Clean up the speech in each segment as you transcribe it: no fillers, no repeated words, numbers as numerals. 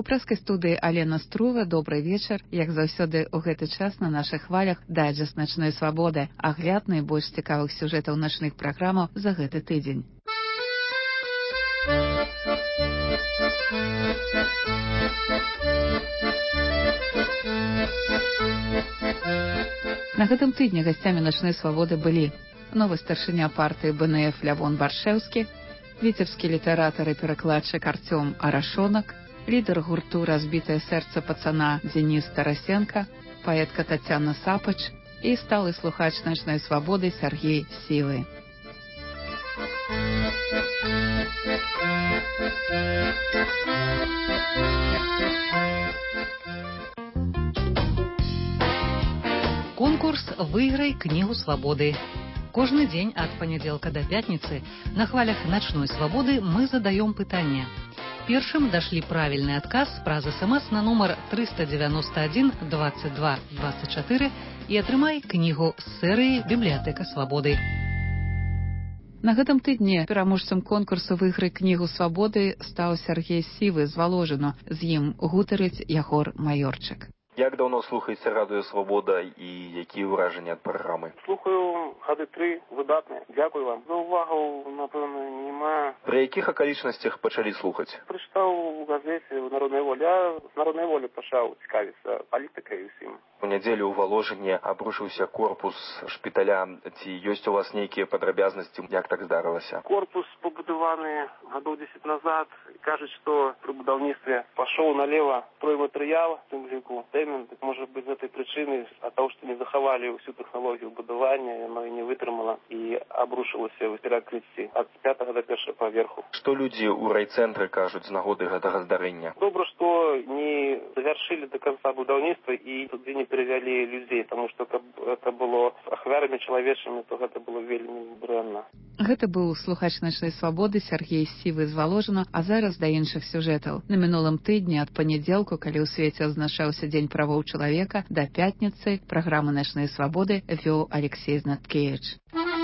прэскай студыі Алена Струва. Добрый вечар. Як заўсёды ў гэты час на нашых хвалях дайджэст начной свабоды, агляд найбольш цікавых сюжэтаў начных праграмаў за гэты тыдзень. На гэтым тыдні гасцямі начной свабоды былі новы старшыня партыі БНФ Лявон Баршэўскі, віцебскі літаратар і перакладчык Артём Арашонак, лідар гурту «Разбітае сэрца пацана» Дзеніс Тарасенка, паэтка Тацяна Сапач і сталы слухач начной свабоды Сяргей Сівы. Конкурс «Выиграй книгу свободы». Каждый день от понеделька до пятницы на хвалях ночной свободы мы задаем пытания. Первым дошли правильный отказ праз СМС на номер 391 22 24 и атрымай книгу з серии «Библиотека свободы». На гэтым тыдні пераможцам конкурсу «Выиграй книгу свободы» стаў Сяргей Сівы з Воложыну. З ім гутарыць Ягор Майорчык. Як давно слухаеце радыё «Свабода» і якія ўражанні ад праграмы? Слухаю гады 3, выдатныя. Дзякую вам. За увагу, напэўна, няма. Пры якіх акалічнасцях пачалі слухаць? Прачытаў у газеце «Народная воля». Я з «Народнай волі» пачаў цікавіцца палітыкай усім. У нядзелю ў Воложыне абрушыўся корпус шпіталя. Ці ёсць у вас нейкія падрабязнасці, як так здарылася? Корпус пабудаваны гадоў 10 назад. Кажуць, што пры будаўніцтве пашоў налево стройматэрыял, в тым ліку цэмент. Может быть, з этой прычыны, ад таго, што не захавалі ўсю тэхналогію будавання, яно і не вытрымала і абрушылася ў перакрыцці ад 5 до 1 паверху. Што людзі ў райцэнтры кажуць з нагоды гэтага здарэння? Добра, што не завяршылі до конца будаўніцтва і туды не перавялі людзей, таму што это было ахвярамі чалавечымі, то гэта было вельмі дрэнна. Гэта быў слухач начной свабоды Сяргей Сівы з Воложына, а зараз да іншых сюжэтаў. На мінулым тыдні ад панядзелку, калі ў свеце адзначаўся Дзень правоў чалавека, да пятніцы праграму начной свабоды вёў Алексей Знаткевіч.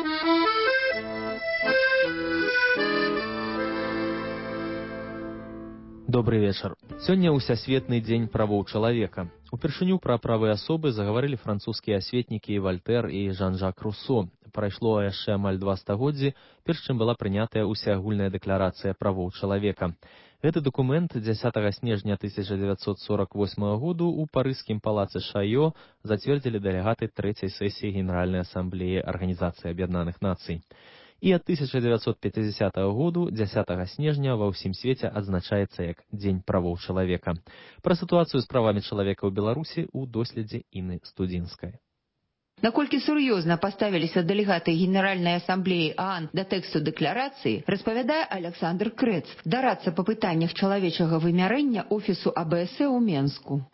Добрый вечар. Сёння ўсясветны дзень правоў чалавека. Упершыню пра правы асобы загаварылі французскія асветнікі Вальтэр і Жан-Жак Руссо. Прайшло яшчэ амаль 2 стагоддзі, перш чым была прынятая ўсеагульная дэкларацыя правоў чалавека. Гэты дакумент 10 снежня 1948 году ў парыжскім палацы Шайо зацвердзілі дэлегаты 3-й сесіі Генеральнай асамблеі Арганізацыі Аб'яднаных Нацый. І ад 1950 году 10 снежня ва ўсім свеце адзначаецца як Дзень правоў чалавека. Пра сітуацыю з правамі чалавека ў Беларусі ў доследзе Інны Студзінскай. Наколькі сур'ёзна паставіліся дэлегаты Генеральнай асамблеі ААН да тэксту дэкларацыі, распавядае Александр Крэц, дарадца па пытаннях чалавечага вымярэння офісу АБС у Менску.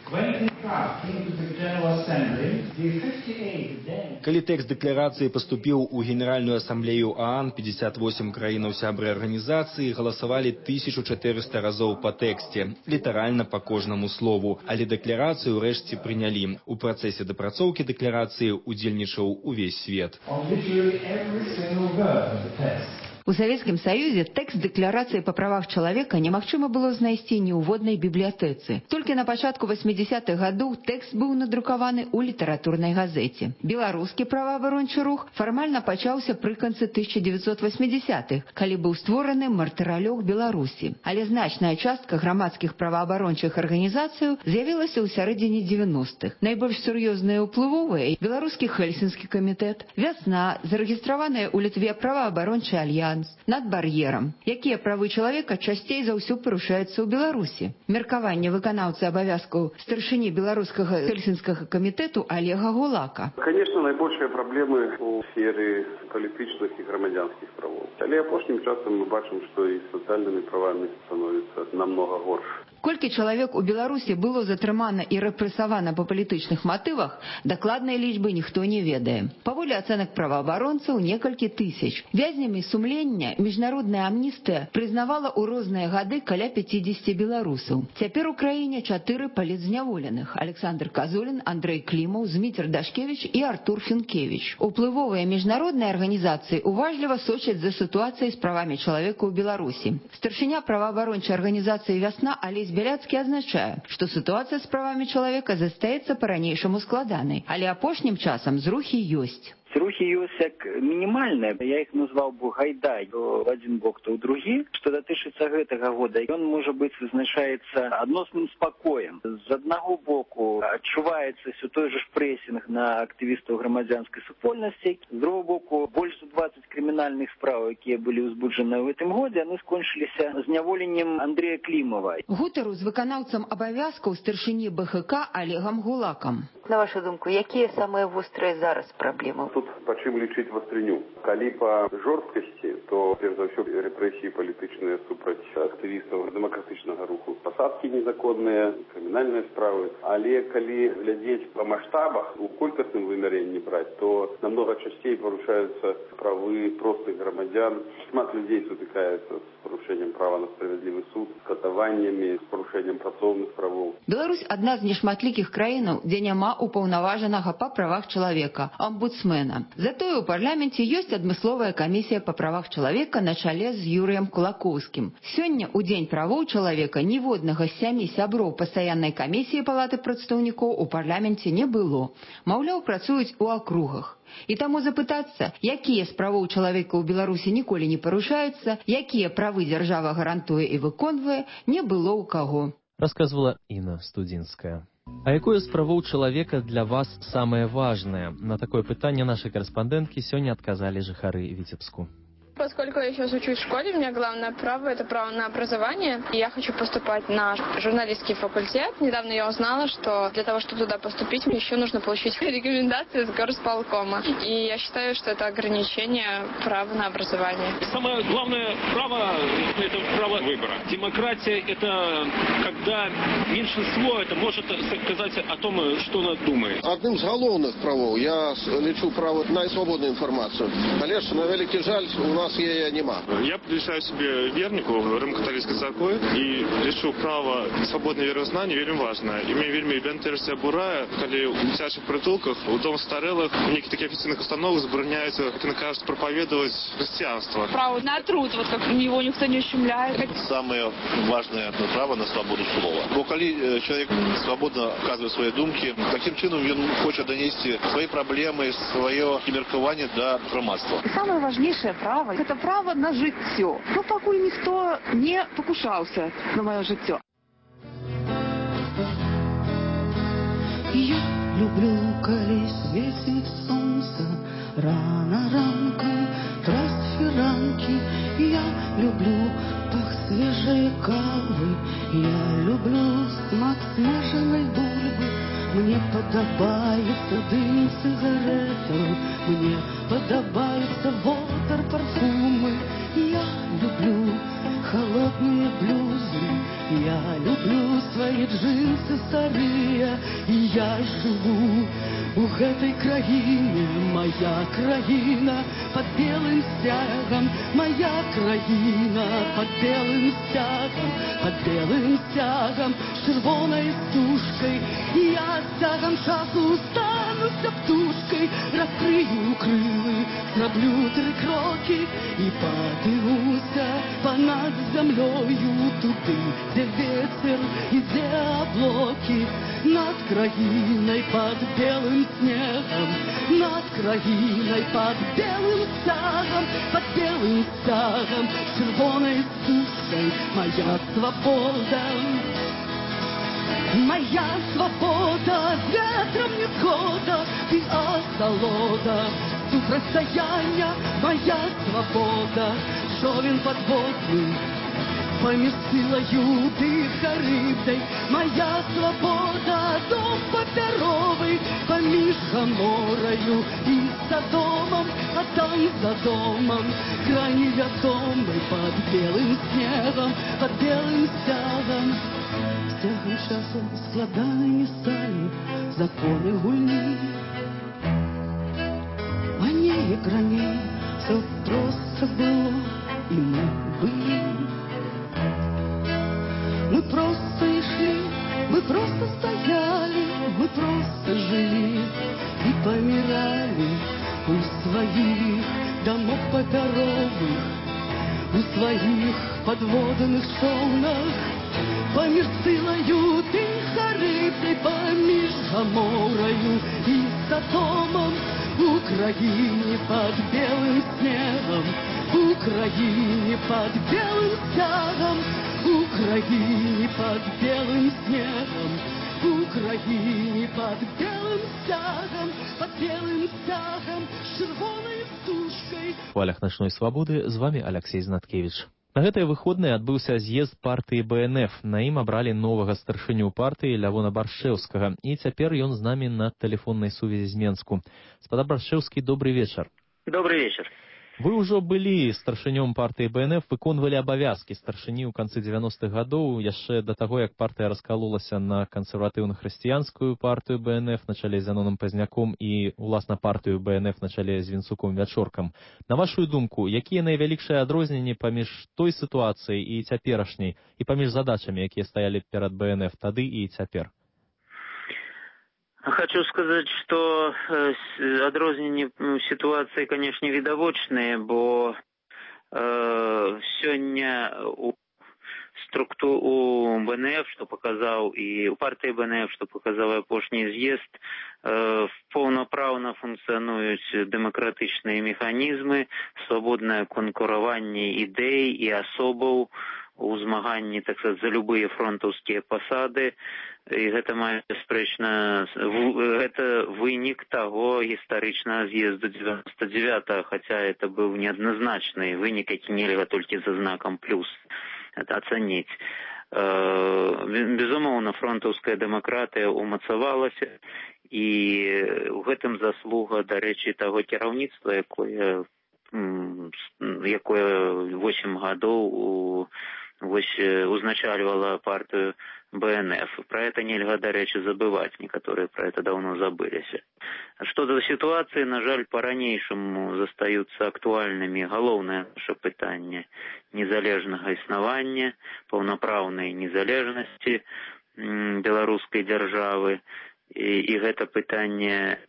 Калі тэкст дэкларацыі паступіў у Генеральную асамблею ААН, 58 краінаў сябры арганізацыі галасавалі 1400 разоў па тэксце, літаральна па кожнаму слову, але дэкларацыю ўрэшце прынялі. У працэсе дапрацоўкі дэкларацыі удзельнічаў увесь свет. У Савецкім Саюзе тэкст дэкларацыі па правах чалавека немагчыма было знайсці ні ў воднай бібліятэцы. Толькі на пачатку 80-х гадоў тэкст быў надрукаваны ў літаратурнай газеце. Беларускі праваабарончы рух фармальна пачаўся пры канцы 1980-х, калі быў створаны мартыралёг Беларусі. Але значная частка грамадскіх праваабарончых арганізацыяў з'явілася ў сярэдзіне 90-х. Найбольш сур'ёзныя ўплывовыя — беларускі Хельсінскі камітэт, «Вясна», зарэгістраваная ў Літве праваабарончы альянс, над бар'ерам. Якія правы чалавека часцей за ўсё парушаюцца ў Беларусі? Меркаванне выканаўцы абавязкаў старшыні беларускага Хельсінскага камітэту Олега Гулака. Конечно, найбольшыя праблемы у сферы палітычных і грамадзянскіх правоў. Але апошнім часам мы бачым, што і з сацыяльнымі правамі становіцца намного горш. Колькі чалавек у Беларусі было затрымана і рэпрэсавана па палітычных матывах, дакладнай лічбы ніхто не ведае. Паводле ацэнак праваабаронцаў, некалькі тысяч. Вязнямі сумлення міжнародная амністыя прызнавала ў розныя гады каля 50 беларусаў. Цяпер у краіне 4 палітзняволеных: Александр Казулін, Андрэй Клімаў, Зміцер Дашкевіч і Артур Фінкевіч. Уплывовыя міжнародныя арганізацыі уважліва сочаць за сітуацыяй з правамі чалавека ў Беларусі. Старшыня праваабарончай арганізацыі «Вясна» Алесь Алесь Беляцкі адзначае, што сітуацыя з правамі чалавека застаецца па-ранейшаму складанай, але апошнім часам зрухі ёсць. Зрухи ёсць як мінімальныя, я іх назваў бы гайдай то в адзін бок, то ў другі. Што датычыцца гэтага года, ён, можа быць, вызначаецца адносным спакоем. З аднаго боку адчуваецца ўсё той жа ж прэсінг на актывістаў грамадзянскай супольнасці. З другого боку, больш за 20 крымінальных спраў, якія былі ўзбуджаны ў гэтым годзе, яны скончыліся зняволеннем Андрэя Клімава. Гутару з выканаўцам абавязкаў старшыні БХК Олегам Гулакам. На вашу думку, якія самыя вострыя зараз праблемы? Тут па чым лічыць вастрыню. Калі па жорсткасці, то перш за ўсё рэпрэсіі палітычныя супраць актывістаў дэмакратычнага руху. Пасадкі незаконныя, крымінальныя справы. Але калі глядзець па маштабах, у колькасным вымярэнні браць, то намного часцей парушаюцца правы простых грамадзян. Шмат людзей сутыкаецца з парушэннем права на справядлівы суд, з катаваннямі, з парушэннем працоўных правоў. Беларусь адна з нешматлікіх краінаў, дзе няма упаўнаважанага па правах чалавека, амбудсмена. Затое ў парламенце ёсць адмысловая камісія па правах чалавека на чале з Юрыем Кулакоўскім. Сёння, у дзень правоў чалавека, ніводнага з 7 сяброў пастаяннай камісіі палаты прадстаўнікоў у парламенце не было. Маўляў, працуюць у акругах. І таму запытацца, якія з правоў чалавека ў Беларусі ніколі не парушаюцца, якія правы дзяржава гарантуе і выконвае, не было ў каго. Рассказывала Інна Студзінская. А якое з правоў чалавека для вас самае важнае? На такое пытанне нашай карэспандэнткі сёння адказалі жыхары Віцебску. Поскольку я сейчас учусь в школе, у меня главное право – это право на образование. И я хочу поступать на журналистский факультет. Недавно я узнала, что для того, чтобы туда поступить, мне еще нужно получить рекомендации с горосполкома. И я считаю, что это ограничение права на образование. Самое главное право – это право выбора. Демократия – это когда меньшинство это может сказать о том, что оно думает. Одним з головних правов я лічу право на свободную информацию. Але ж, на великий жаль, у нас ее нема. Я прилічаю себе вернику Рим-католицької церкви і лічу право свободне вірознання вельми важне. І мені вельми бентежиться бурає, коли у дитячих притулках, у дом старелих, у неких таких официальных установах забороняется, как они кажут, проповедовать христианство. Право на труд, вот как его никто не ущемляет. Самое важное право на свободу слова. Бо коли человек свободно вказывает свои думки, таким чином он хочет донести свои проблемы, свое міркування до громадства. Самое важнейшее право – это право на жыццё. Ну, пакуль ніхто не покушаўся на маё жыццё. Я люблю, калі свеціць сонца, рано ранком красть фіранкі. Я люблю пах свежей кавы, я люблю смак смаженной бульбы. Мне подобается дым сигаретов, мне подобаются водор парфумы. Я люблю холодные блюзы, я люблю свои джинсы старые. И я живу у гэтай краіны, моя краіна под белым стягом, моя краіна под белым стягом, под белым стягом, с червоной стужкой. И я стягом часу стануся птушкой, раскрыю крылы, зроблю 3 кроки и подымуся понад землею туды, где ветер и где облаки. Над краиной под белым снегом, над краиной под белым стягом, под белым стягом, с червоной стужкой моя свобода. Моя свобода, ветром не схода, ты осолода, супростояння, моя свобода, човен подводный, поміж силою диха рибдой. Моя свобода, дом паперовый, поміж Гоморою и Содомом, а там за домом крайние дома под белым снегом, под белым стягом. Стягом часу складаними стали законы гульни. Маней и граней все просто было, и мы были. Мы просто и шли, мы просто стояли, мы просто жили и помирали у своих домов паперовых, у своих подводных човнах. поміж цілою ти Харибдой, поміж Гаморою і Содомом, Украине под белым снегом, Украине под белым стягом, Украине под белым снегом, Украине под белым стягом, под белым стягом, с червоной стужкой. В хвалях «Ночной свободы» з вами Алексей Знаткевич. На гэтыя выходныя адбыўся з'езд партыі БНФ. На ім абралі новага старшыню партыі Лявона Баршэўскага. І цяпер ён з намі на тэлефоннай сувязі з Менску. Спадар Баршэўскі, добрый вечар. Добрый вечар. Вы ўжо былі старшынём партыі БНФ, выконвалі абавязкі старшыні ў канцы 90-х гадоў, яшчэ да таго, як партыя раскалолася на кансерватыўна-хрысціянскую партыю БНФ на чале з Яноном Пазняком і, уласна, партыю БНФ на чале з Вінцуком Вячоркам. На вашу думку, якія найвялікшыя адрозненні паміж той сітуацыяй і цяперашняй, і паміж задачамі, якія стаялі перад БНФ тады і цяпер? Хочу сказать, что адрозненні ситуации, конечно, відавочныя, бо сёння у БНФ, что показал, и у партии БНФ, что показал апошні з'езд, паўнапраўна функцыянуюць дэмакратычныя механізмы, свабоднае канкураванне ідэй і асобаў у змаганні, так сказать, за любые фронтаўскія пасады. І гэта мае бясспрэчна, гэта вынік таго гістарычнага з'езду 99-го, хаця это быў неадназначны вынік, які нельга толькі за знакам плюс ацаніць. Безумоўна, фронтаўская дэмакратыя умацавалася, і ў гэтым заслуга, дарэчы, таго кіраўніцтва, якое 8 гадоў узначальвала партию БНФ. Про это нельга, до речи, забывать. Некоторые про это давно забылись. Что до ситуации, на жаль, по-ранейшему застаются актуальными галоўнае наше пытанне незалежнага існавання, паўнапраўнай незалежнасці беларускай дзяржавы. І гэта пытанне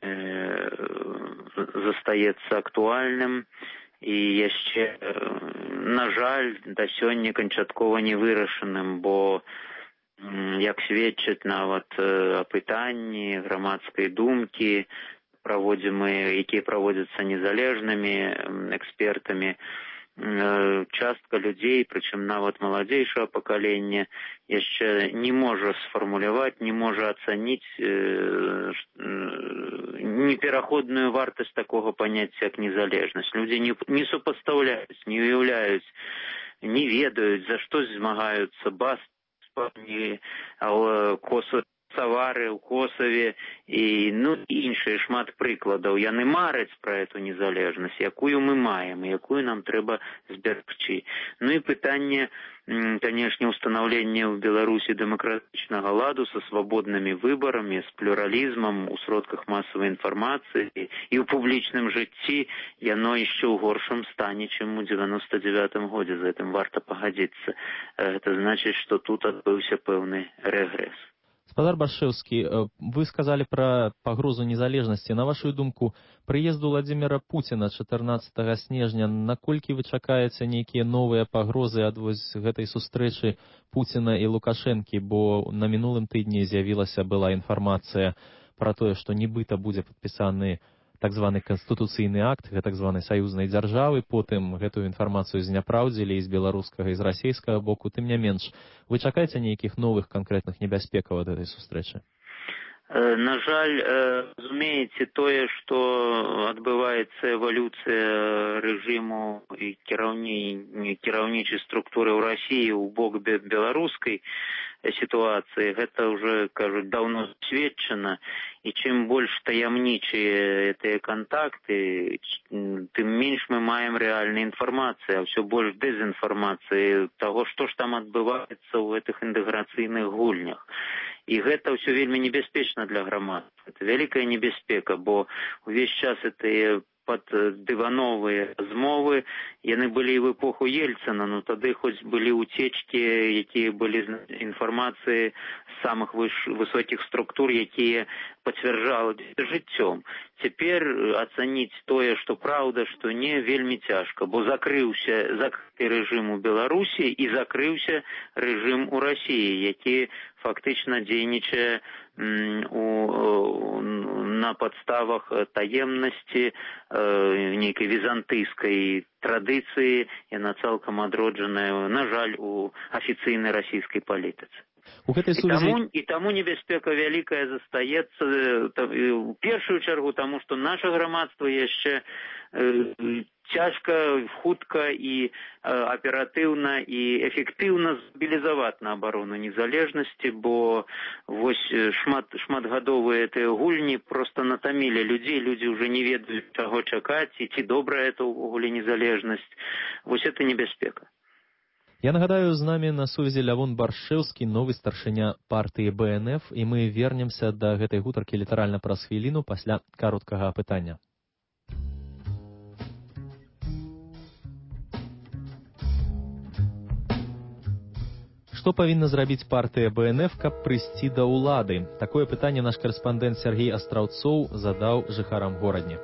застаецца актуальным. І яшчэ, на жаль, да сёння канчаткова не вырашаным, бо, як сведчаць нават апытанні грамадскай думкі, якія праводзяцца незалежнымі экспертамі, частка людзей, прычым нават маладзейшага пакалення, яшчэ не можа сфармуляваць, не можа ацаніць непераходную вартасць такога паняцця, як незалежнасць. Людзі не супастаўляюць, не уяўляюць, не ведаюць, за што змагаюцца баспані, Савары ў Косаве і іншыя шмат прыкладаў. Яны мараць пра эту незалежнасць, якую мы маем, якую нам трэба зберагчы. І пытанне, канешне, устанаўлення ў Беларусі дэмакратычнага ладу са свабоднымі выбарамі, з плюралізмам у сродках масавай інфармацыі і ў публічным жыцці, яно яшчэ ў горшым стане, чым у 99-м годзе. За гэтым варта пагадзіцца. Гэта значыць, што тут адбыўся пэўны рэгрэс. Спадар Баршэўскі, вы сказалі пра пагрозу незалежнасці. На вашу думку, прыезду Владзіміра Пуціна 14 снежня, наколькі вы чакаеце нейкія новыя пагрозы ад гэтай сустрэчы Пуціна і Лукашэнкі, бо на мінулым тыдні была інфармацыя пра тое, што нібыта будзе падпісаны так званы канстытуцыйны акт, так званай саюзнай дзяржавы, потым гэтую інфармацыю зняпраўдзілі і з беларускага, і з расійскага боку. Тым не менш, вы чакаеце нейкіх новых канкрэтных небяспекаў ад гэтай сустрэчы? На жаль, разумееце, тое, што адбываецца эвалюцыя рэжыму і кіраўнічай структуры ў Расіі ў бок беларускай сітуацыі, гэта ўжо, кажуць, даўно сведчана, і чым больш таямнічыя гэтыя кантакты, тым менш мы маем рэальнай інфармацыі, а ўсё больш дэзінфармацыі таго, што ж там адбываецца ў гэтых інтэграцыйных гульнях. І гэта ўсё вельмі небяспечна для грамадства. Гэта вялікая небяспека, бо ўвесь час гэтыя пад дывановыя змовы, яны былі і в эпоху Ельцина, но тады хоць былі утечки, якія былі інфармацыі з самых высокіх структур, якія пацвярджалі жыццём. Цяпер ацаніць тое, што праўда, што не, вельмі цяжка, бо закрыўся рэжым у Беларусі і закрыўся рэжым у Расіі, які фактычна дзейнічае на падставах таемнасці, нейкай візантыйскай традыцыі, яна цалкам адроджаная, на жаль, у афіцыйнай расійскай палітыцы. І таму небяспека вялікая застаецца у першую чаргу, таму што наша грамадства яшчэ цяжка, хутка і аператыўна і эфектыўна змабілізаваць на абарону незалежнасці, бо вось шматгадовыя гэтыя гульні проста натамілі людзей, людзі ўжо не ведаюць, чаго чакаць, і ці добрая это ўвогуле незалежнасць. Вось это небяспека. Я нагадаю, з намі на сувязі Лявон Баршэўскі, новы старшыня партыі БНФ, і мы вернемся да гэтай гутаркі літаральна праз хвіліну пасля кароткага апытання. Што павінна зрабіць партыя БНФ, каб прыйсці да ўлады? Такое пытанне наш корэспандэнт Сергей Астраўцоў задаў жыхарам горадні.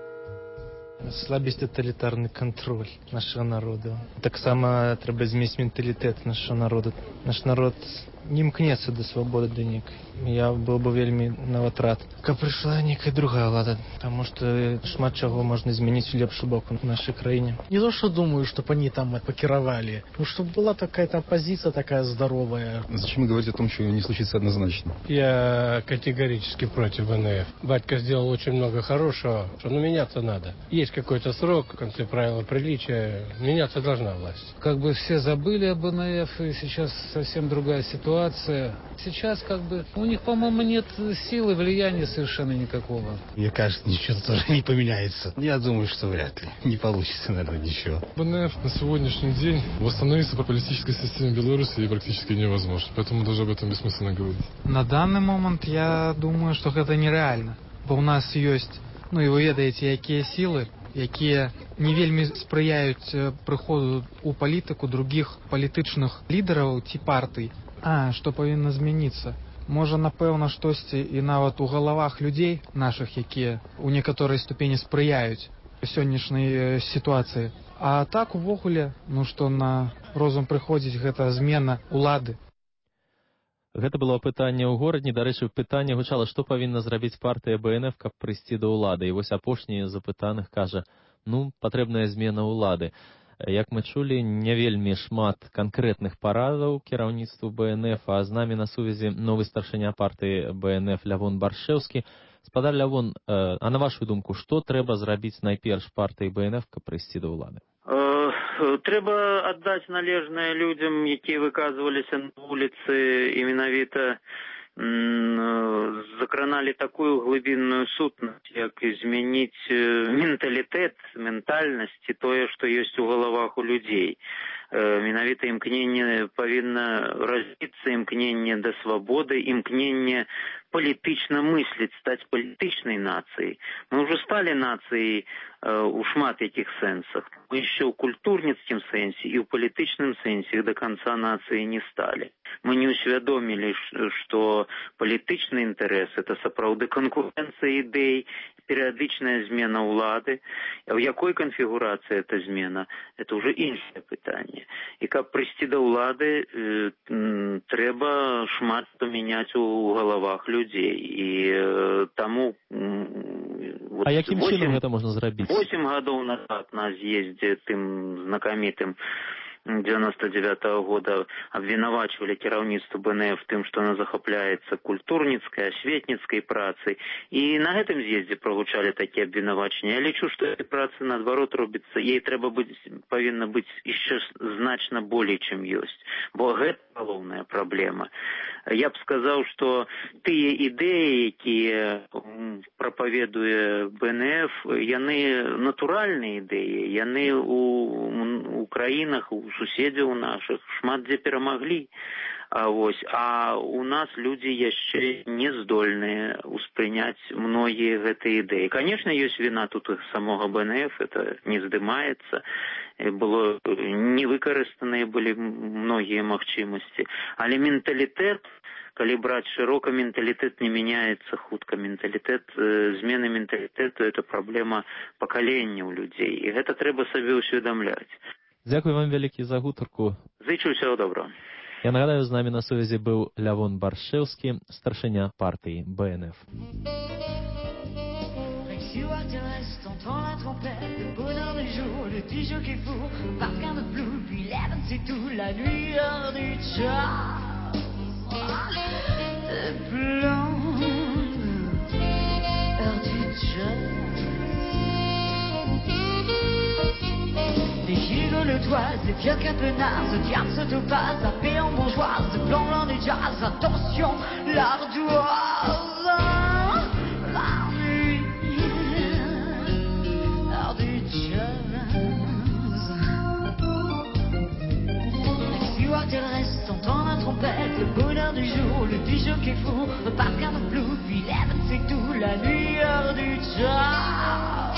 Слабіць таталітарны кантроль нашага народу. Таксама трэба змяніць менталітэт нашага народу. Наш народ не імкнецца да свабоды да нейкай. Я был бы вельмі нават рад, каб прыйшла нейкая другая ўлада, таму што шмат чаго можна змяніць у лепшы бок в нашай краіне. Не то, что думаю, чтобы они там покировали, но чтобы была какая-то оппозиция такая здоровая. Зачем говорить о том, что не случится однозначно? Я категорически против БНФ. Батька сделал очень много хорошего, что меняться надо. Есть какой-то срок, в конце правила приличия, меняться должна власть. Как бы все забыли об БНФ, и сейчас совсем другая ситуация. Сейчас у них, по-моему, нет силы, влияния совершенно никакого. Мне кажется, ничего тоже не поменяется. Я думаю, что вряд ли. Не получится, наверное, ничего. БНФ на сегодняшний день восстановиться по политической системе Беларуси практически невозможно. Поэтому даже об этом бессмысленно говорить. На данный момент я думаю, что это нереально. Бо у нас есть, и вы ведаете, якія силы, якія не вельмі спрыяюць прыходу у палітыку других палітычных лідараў ці партый. Што павінна змяніцца? Можа, напэўна, штосьці і нават у галавах людзей нашых, якія ў некаторай ступені спрыяюць сённяшняй сітуацыі. А так, увогуле, што на розум прыходзіць гэта змена ўлады. Гэта было пытанне ў горадні. Дарэчы, пытанне гучала, што павінна зрабіць партыя БНФ, каб прыйсці да ўлады. І вось апошні з запытаных кажа, патрэбная змена ўлады. Як мы чулі, не вельмі шмат канкрэтных парадаў кіраўніцтву БНФ, а з намі на сувязі новы старшыня партыі БНФ Лявон Баршэўскі. Спадар Лявон, а на вашу думку, што трэба зрабіць найперш партыі БНФ, каб прыйсці да ўлады? Трэба аддаць належнае людзям, якія выказваліся на вуліцы і менавіта закраналі такую глыбінную сутнасць, як змяніць менталітэт, ментальнасць і тое, што ёсць у галавах у людзей. Менавіта імкненне павінна развіцца, імкненне да свабоды, імкненне палітычна мысліць, стаць палітычнай нацыяй. Мы ўжо сталі нацыяй у шмат якіх сэнсах. Мы яшчэ ў культурніцкім сэнсе і ў палітычным сэнсе да канца нацыі не сталі. Мы не усвядомілі, што палітычны інтарэс – это сапраўды канкурэнцыя ідэй, перыядычная змена ўлады. А ў якой канфігурацыі эта змена – это ўжо іншае пытанне. І каб прыйсці да ўлады, трэба шмат што мяняць у галавах людзей. І таму... А якім чынам гэта можна зрабіць? 8 гадоў назад на з'ездзе тым знакамітым 99-го года абвінавачвалі кіраўніцтва БНФ тым, што она захапляецца культурніцкай, асветніцкай працай. І на гэтым з'ездзе прагучалі такія абвінавачанні. Я лічу, што этой працы наадварот робіцца, ей павінна быць яшчэ значна болей, чым ёсць. Бо гэта галоўная праблема. Я б сказаў, што тыя ідэі, якія прапаведуе БНФ, яны натуральныя ідэі, яны у ў краінах, у суседзяў нашых шмат дзе перамаглі. А у нас людзі яшчэ не здольныя ўспрыняць многія гэтыя ідэі. Конечно, ёсць віна тут самога БНФ, это не здымаецца. Было невыкарыстаныя былі многія магчымасці. Але менталітэт, калі браць шырока, менталітэт не мяняецца хутка. Змены менталітэту – это праблема пакалення ў людзей. І гэта трэба сабе ўсведамляць. Дзякуй вам вялікі за гутарку. Зычу ўсяго доброго. Я нагадаю, з намі на сувязі быў Лявон Баршэўскі, старшыня партыі БНФ. T'entends la trompette, le bonheur du jour, le petit jeu qui est fou, parfum de flou, puis l'Evan c'est tout, la nuit heure du jazz, de blonde, heure du jazz. Les gigos, le toit, les vieux capenards, le diable se topaz, la paix en bourgeoise, le blanc du jazz, attention, l'ardoise, la nuit. Elle reste, entend la trompette, le bonheur du jour, le petit jeu qui est fou, le parfum de flou, puis l'Evan c'est tout, la nuit heure du jazz.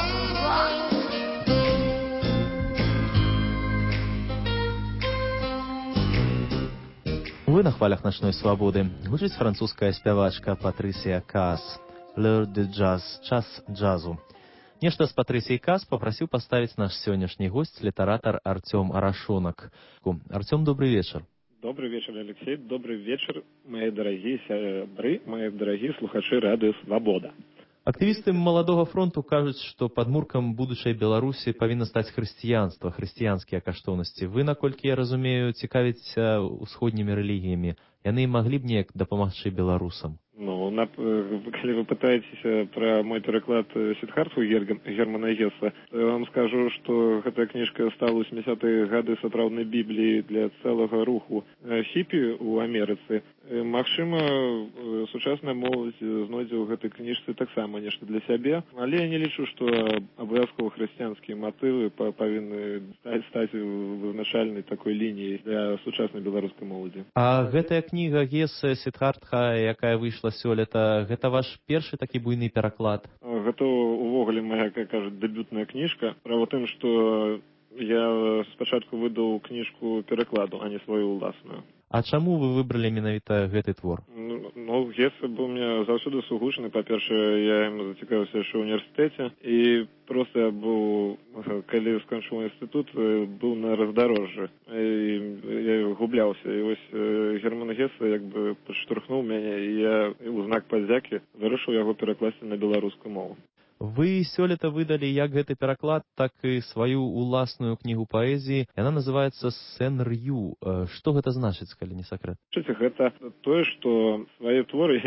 Вы на хвалях начной свабоды. Гучыць французская спявачка Патрысія Каас. «L'heure du jazz» – час джазу. Нешта з Патрысіяй Каас папрасіў паставіць наш сённяшні госць, літаратар Артём Арашонак. Артём, добрый вечер. Добрый вечер, Алексей. Добрый вечер, мои дорогие сябры, мои дорогие слухачы радыё «Свабода». Актывісты маладога фронту кажуць, што падмуркам будучай Беларусі павінна стаць хрысціянства, хрысціянскія каштоўнасці. Вы, наколькі я разумею, цікавіцеся ўсходнімі рэлігіямі. Яны маглі б неяк дапамагчы беларусам? Ну, калі вы пытаетеся пра мой пераклад Сиддхартху Германа Гесса, то я вам скажу, што гэтая кніжка стала 80-е гады сапраўднай бібліі для цэлага руху хіпі ў Амерыцы. Магчыма, сучасная моладзь знойдзе ў гэтай кніжцы таксама нешта для сябе, але я не лічу, што абавязкова хрысціянскія матывы павінны стаць вызначальнай такой лініяй для сучаснай беларускай моладзі. А гэтая кніга Гесса Сиддхартха, якая выйшла сёлета, гэта ваш першы такі буйны пераклад? Гэта увогуле моя, як кажуць, дэбютная кніжка. Справа тым, што я спачатку выдаў кніжку перакладу, а не сваю ўласную. А чаму вы выбралі менавіта гэты твор? Ну, Гесса быў мне заўсёды сугучны. Па-першае, я ім зацікавіўся яшчэ ў універсітэце, і проста я быў, калі скончыў інстытут, быў на раздарожжы, і я губляўся. І вось Герман Гесса як бы падштурхнуў мяне, і я у знак падзякі вырашыў яго перакласці на беларускую мову. Вы сёлета выдалі як гэты пераклад, так і сваю уласную кнігу паэзіі. Яна называецца «Сен-Р'ю». Што гэта значыць, калі не сакрэт? Гэта тое, што свае творы,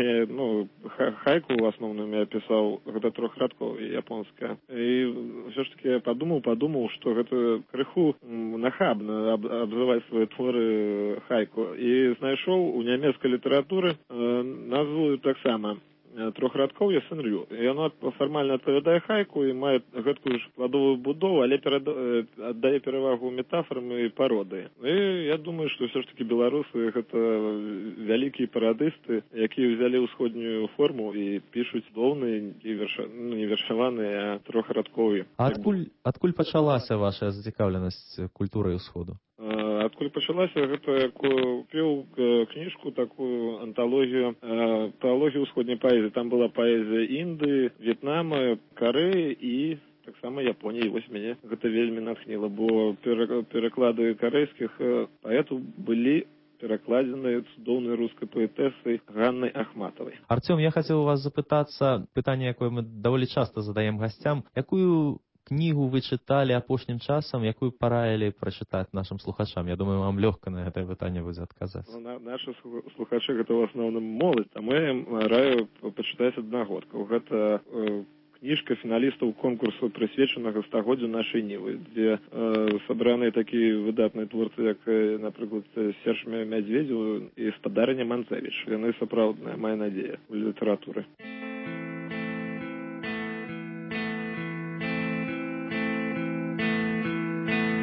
хайку ў асноўным я пісаў, гэта 3 радкоў, японская. І ўсё ж таки я падумаў, што гэта крыху нахабна абзываць свае творы хайку. І знайшоў у нямецкай літаратуры назву таксама 3 радкоў я Сен-Р'ю. Яно фармальна адпавядае хайку і мае гэткую ж складовую будову, але аддае перавагу метафорам і пародыі. І я думаю, што ўсё ж таки беларусы гэта вялікія парадысты, якія ўзялі ўсходнюю форму і пішуць доўныя, не вершаваныя, а 3радковыя. А адкуль пачалася ваша зацікаўленасць культурай усходу? Адкуль пачалася, гэта купіў кніжку, такую анталогію, тэалогію ўсходняй паэзіі. Там была паэзія Індыі, В'етнама, Карэі і таксама Японіі. Вось мяне гэта вельмі натхніла, бо пераклады карэйскіх паэтаў былі перакладзеныя цудоўнай рускай паэтэсай Ганнай Ахматавай. Артём, я хацеў у вас запытацца, пытанне, якое мы даволі часта задаем гасцям. Якую кнігу вы чыталі апошнім часам, якую параілі прачытаць нашым слухачам? Я думаю, вам лёгка на гэтае пытанне будзе адказаць. Нашы слухачы гэта ў асноўным моладзь, таму я ім раю пачытаць аднагодкаў. Гэта кніжка фіналістаў конкурсу, прысвечанага стагоддзю нашай Нівы, дзе сабраныя такія выдатныя творцы, як, напрыклад, Серж Мядзведзеў і спадарыня Манцэвіч. Яны сапраўдная, мая надзея у літаратуры.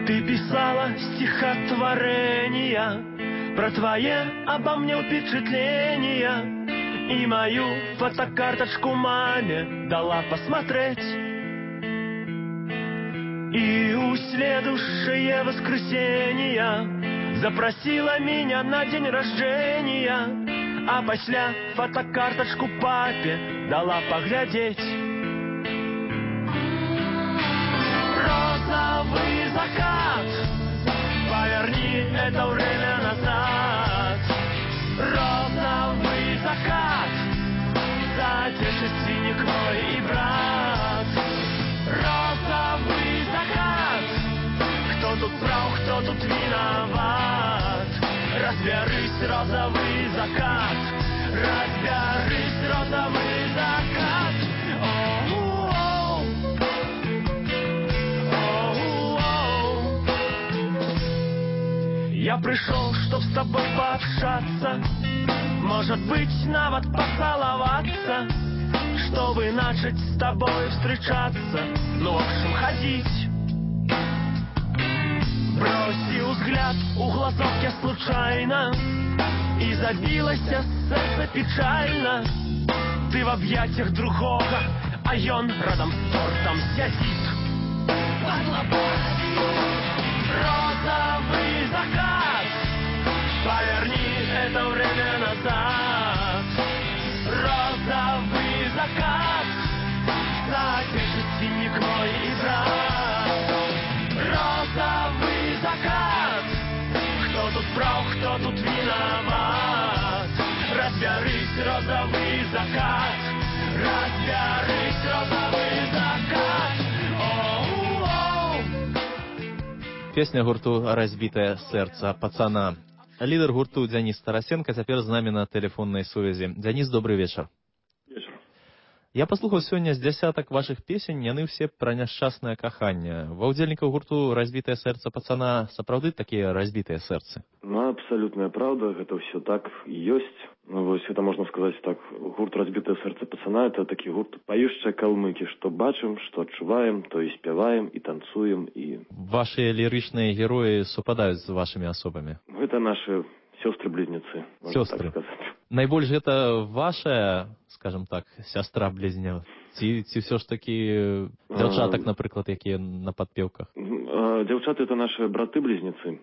Ты писала стихотворения про твои обо мне впечатления и мою фотокарточку маме дала посмотреть. И у следующее воскресенье запросила меня на день рождения, а после фотокарточку папе дала поглядеть. Розовый закат, поверни это время назад. Розовый закат, затишье синих мой и брат. Розовый закат, кто тут прав, кто тут виноват? Разберись, розовый закат, разберись, розовый закат. Я пришел, чтоб с тобой пообщаться, может быть, навод поцеловаться, чтобы начать с тобой встречаться, ну, в общем, ходить. Бросил взгляд у глазок я случайно, и забилось сердце печально. Ты в объятиях другого, а он рядом с тортом сидит. Розовый закат, поверни это время назад. Розовый закат, затишье синих мой и брат. Розовый закат, кто тут прав, кто тут виноват? Разберись, розовый закат, разберись, розовый закат. Песня гурту «Разбитое сердце пацана». Лидер гурту Дзяніс Тарасенко цяпер з намі на тэлефоннай сувязі. Дзяніс, добрый вечар. Вечар. Я паслухаў сёння з дзясятак вашых песень, яны ўсе пра няшчаснае каханне. Ва ўдзельнікаў гурту «Разбитое сердце пацана» сапраўды такія разбітыя сэрцы? Ну, абсолютная правда, это все так и есть. Ну, вот это можно сказать так, гурт «Разбитое сердце пацана» — это такие гурт поющие калмыки, что бачым, что отчуваем, то и спеваем, и танцуем, и... Ваши лиричные герои совпадают с вашими особами? Это наши сестры-близнецы, можно так сказать. Найбольш гэта ваша, скажем так, сястра-блізня? Ці все ж таки дзяўчатак, напрыклад, якія на падпеўках? Дзяўчаты — это наши браты-близнецы.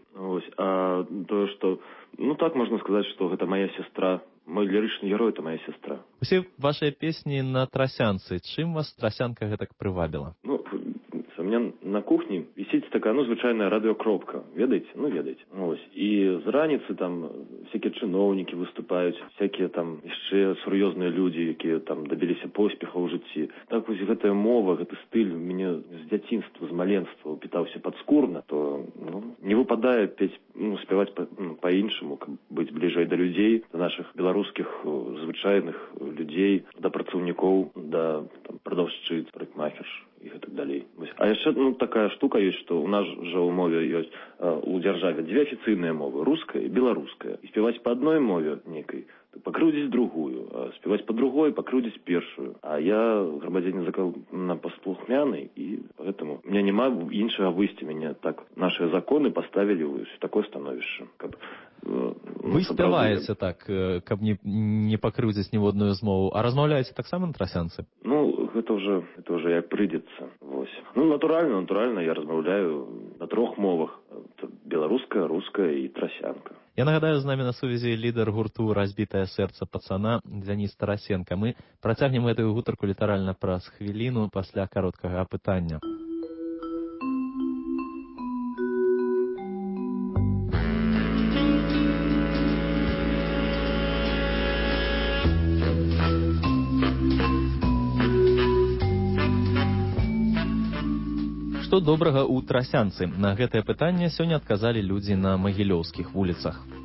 А то, что... Ну, так можно сказать, что это моя сестра. Мой лиричный герой — это моя сестра. Усе ваши песни на трасянцы. Чым вас трасянка гэтак прывабіла? Ну, у меня на кухне висит такая, ну, звычайная радиокропка. Ведаете? Ну, ведаете. Ось. И з раніцы там всякие чиновники выступают, всякие там еще серьезные люди, які там добились поспеха ў жыцці. Так вось гэтая мова, гэты стыль мне з дзяцінства, з маленства упітаўся падскурна, то ну, не выпадае петь, ну, спяваць по-іншаму, каб быць бліжэй да людзей, да наших беларускіх звычайных людзей, да працаўнікоў, да там, прадаўшчыц, парикмахерш і гэтак далей. А яшчэ ну, такая штука ёсць, што у нас жа ў мове ёсць у дзяржаве две афіцыйныя мовы, руская і беларуская. І спяваць па адной мове нейкай, пакрыўдзіць другую, а спяваць па другой, пакрыўдзіць першую. А я грамадзянін закона паслухмяны, і поэтому у меня няма іншага выйсця. Мяне так наши законы поставили в такое становішча. Каб, вы спяваеце так, каб не пакрыўдзіць ніводную змову, а размаўляеце таксама на трасянцы? Ну, это уже як прыйдзецца. Вось. Ну, натуральна я размаўляю на трох мовах. Беларуская, руская і трасянка. Я нагадаю, з намі на сувязі лідар гурту «Разбитое сердце пацана» Дзяніс Тарасенко. Мы працягнем гэтую гутарку літаральна праз хвіліну пасля кароткага апытання. Што добрага ў трасянцы? На гэтае пытанне сёння адказалі людзі на магілёўскіх вуліцах.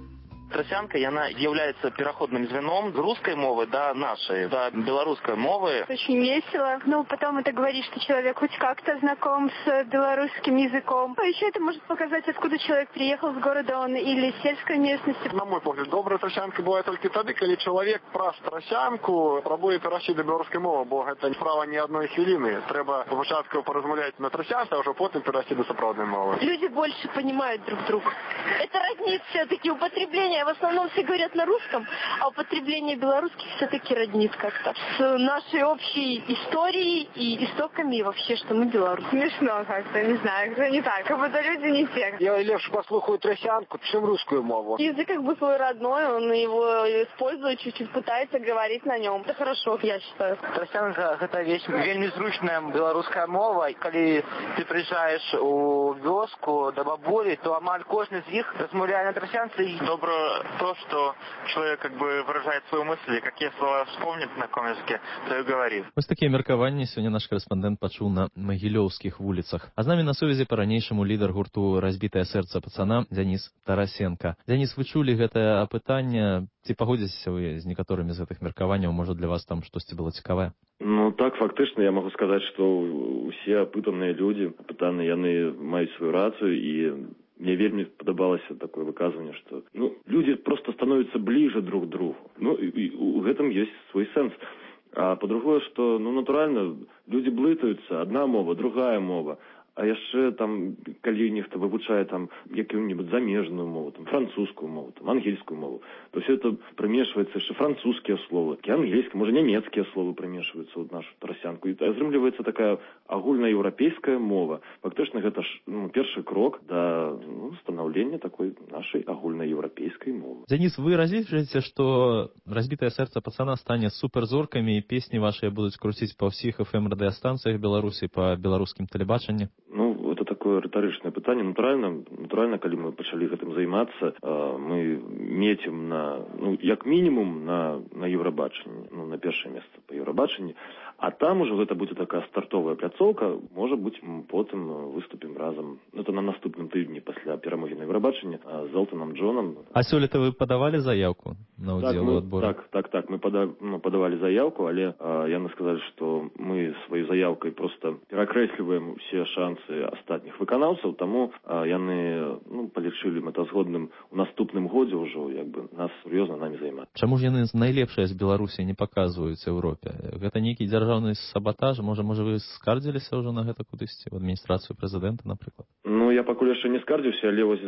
Трасянка, яна является переходным звеном с русской мовы до нашей, до белорусской мовы. Очень весело. Ну, потом это говорит, что человек хоть как-то знаком с белорусским языком. А еще это может показать, откуда человек приехал, с города он или с сельской местности. На мой погляд, добрая трасянка бывает только тогда, когда человек праз трасянку пробує перейти до белорусской мовы, бо это справа ни одной хвилины. Треба спочатку поразмовлять на трасянке, а уже потом перейти до сопроводной мовы. Люди больше понимают друг друга. Это роднит все-таки употребление. В основном все говорят на русском, а употребление белорусских все-таки роднит как-то с нашей общей историей и истоками и вообще, что мы белорусы. Смешно как-то, не знаю, это не так, как будто люди не те. Я легче послухаю трасянку, чем русскую мову. Язык как бы свой родной, он его использует, чуть-чуть пытается говорить на нем. Это хорошо, я считаю. Трасянка – это вещь вельми зручная белорусская мова. Когда ты приезжаешь у вёску до бабулі, то амаль кожны з іх размаўляе на трасянцы. Добро то, что человек как бы выражает свою мысль, какие слова вспомнит на каком языке, то и говорит. Вось такія меркаванні сёння наш корэспандэнт пачуў на магілёўскіх вуліцах. А з намі на сувязі па-ранейшаму лідар гурту «Разбітае сэрца пацана» Дзяніс Тарасенко. Дзяніс, вы чулі гэтае апытанне? Ці пагодзіцеся вы з некаторымі з гэтых меркаванняў? Можа, для вас там штосьці было цікавае? Ну так, фактычна я могу сказаць, што ўсе апытаныя людзі, апытаныя яны маюць сваю рацыю, і мне вельмі падабалася такое выказванне, што людзі просто становятся ближе друг к другу. І у гэтым ёсць свой сэнс. А по-другое, што, натуральна, людзі блытаюцца, адна мова, другая мова. А яшчэ там, калі нехта вывучае там якую-нибудь замежную мову, там французскую мову, там ангельскую мову, то все это примешивается яшчэ французские словы, и ангельские, может, немецкие словы примешиваются в нашу трасянку. И атрымліваецца такая агульнаеўрапейская мова. Фактычна гэта ж першы крок да станаўлення такой нашай агульнаеўрапейскай мовы. Дзяніс, вы разлічваеце, што «Разбітае сэрца пацана» стане суперзоркамі і песні вашыя будуць круціць па ўсіх FM-радыёстанцыях Беларусі, па беларускім тэлебачанні? Это такое рытарычнае пытанне. Натуральна, калі мы пачалі гэтым займацца, мы мецім на, як мінімум на Еўрабачанні, на першае месца па Еўрабачанні, а там ужо гэта будзе такая стартовая пляцоўка, можа быць, потым выступім разам. Это на наступным тыдні пасля перамогі на Еўрабачанні з Элтоном Джоном. А сёлета вы падавалі заявку на ўдзел у адборы? Так, мы падавалі заявку, але яны сказалі, што мы сваёй заявкай проста перакрэсліваем усе шансы астатніх выканаўцаў, таму яны палічылі мэтазгодным у наступным годзе ўжо нас сур'ёзна намі займаць. Чаму ж яны найлепшае з Беларусі не паказваюць Еўропе? Гэта нейкі дзяржаўны сабатаж? Можа вы скардзіліся ўжо на гэта кудысьці ў адміністрацыю прэзідэнта, напрыклад? Я пакуль яшчэ не скардзіўся, але вось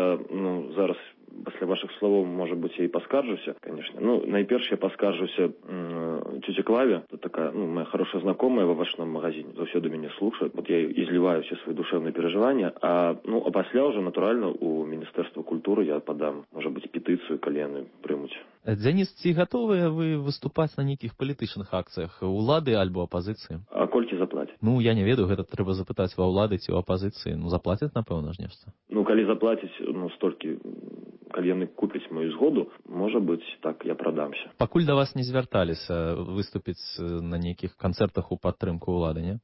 зараз пасля вашых словаў, можа быць, я і паскарджуся, конечно. Найперш я паскарджуся тёце Клаве, это такая, моя хорошая знакомая в овощном магазине, заўсёды мяне слушает, вот я изливаю все свои душевные переживания, а пасля уже, натурально, у Министерства культуры я подам, может быть, петыцию, калі яны прымуць. Дзяніс, ці гатовыя вы выступаць на нейкіх палітычных акцыях улады альбо апазіцыі? А колькі заплацяць? Я не ведаю, гэта трэба запытаць ва ўлады ці ў апазіцыі. Заплацяць, напэўна ж нешта. Калі заплацяць, столькі, калі яны купяць мою згоду, можа быць, так, я прадамся. Пакуль да вас не звярталіся выступіць на нейкіх канцэртах у падтрымку ўлады, не?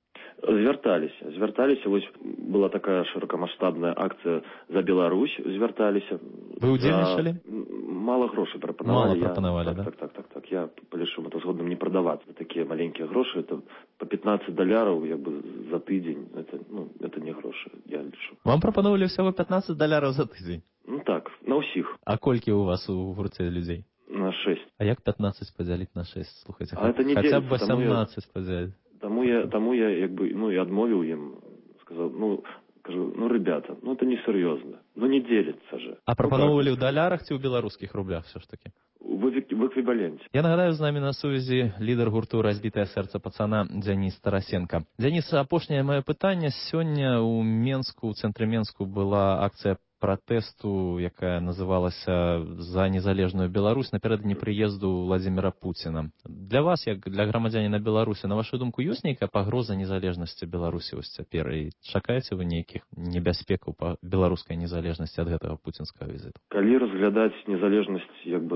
Звярталіся, вось была такая шырокамаштабная акцыя «За Беларусь», звярталіся. Вы удзельнічалі? Мала грошай прапанавалі. Так. Я палічыў мэтазгодным не прадавацца. Такія маленькія грошы, это по $15 за тыдзень, это не грошы, я лічу. Вам прапановалі ўсяго $15 за тыдзень? Так, на ўсіх. А колькі у вас у гурце людзей? На 6. А як 15 падзяліць на 6? Слухайце, хаця б 18 падзяліць. Таму я і адмовіў ім, сказаў, кажу, ребята, это несерьезно, не делится же. А прапановывали в долярах ці ў беларускіх рублях все ж таки? В эквіваленте. Я нагадаю, з намі на сувязі лідар гурту «Разбітае сэрца пацана» Дзяніс Тарасенко. Дзяніс, апошняе маё пытанне. Сёння ў Менску, у цэнтры Менску была акцыя пратэсту, якая называлася «За незалежную Беларусь» напярэдадні прыезду Владзіміра Пуціна. Для вас, як для грамадзяніна Беларусі, на вашу думку, ёсць нейкая пагроза незалежнасці Беларусі вось цяпер? І чакаеце вы нейкіх небяспекаў па беларускай незалежнасці ад гэтага пуцінскага візіту? Калі разглядаць незалежнасць